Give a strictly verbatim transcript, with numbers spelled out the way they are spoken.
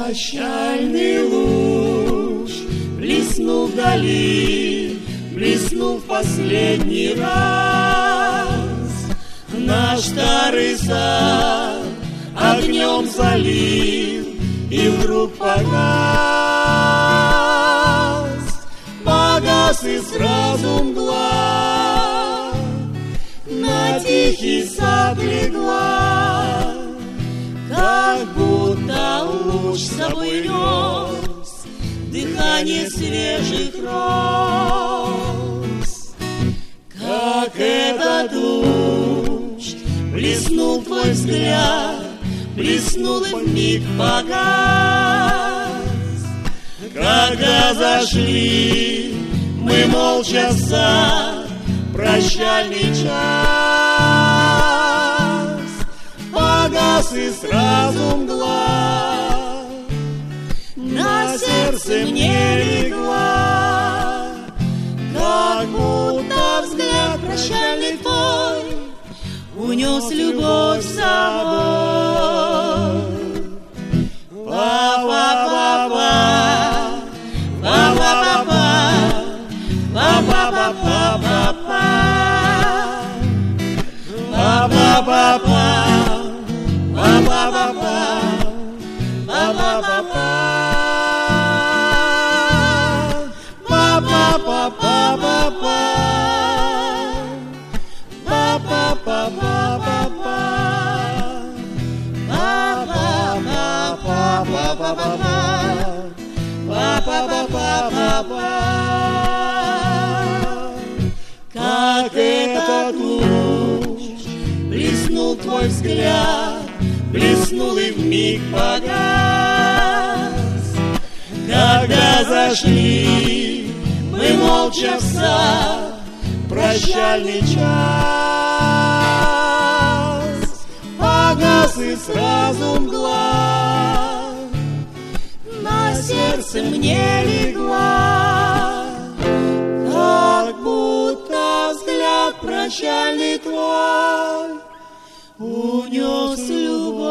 Прощальный луч блеснул вдали, блеснул в последний раз. Наш старый сад огнем залил и вдруг погас. Погас и сразу мгла на тихий сад легла, как будто луч с собой нес дыхание свежих роз. Как этот луч блеснул твой взгляд, блеснул и вмиг погас. Когда зашли мы молча в сад, прощальный час, погас и сразу мгла на сердце мне легла, как будто взгляд прощальный твой унес любовь с собой. Па-па-па-па, па-па-па-па, па-па-па-па-па, па-па-па-па, па-па-па-па, па-па-па-па, па-па-па-па-па, как этот луч блеснул твой взгляд, блеснул и вмиг погас. Когда зашли мы молча в сад, прощальный час, погас и сразу мгла на сердце мне легла, как будто взгляд прощальный твой унес любовь.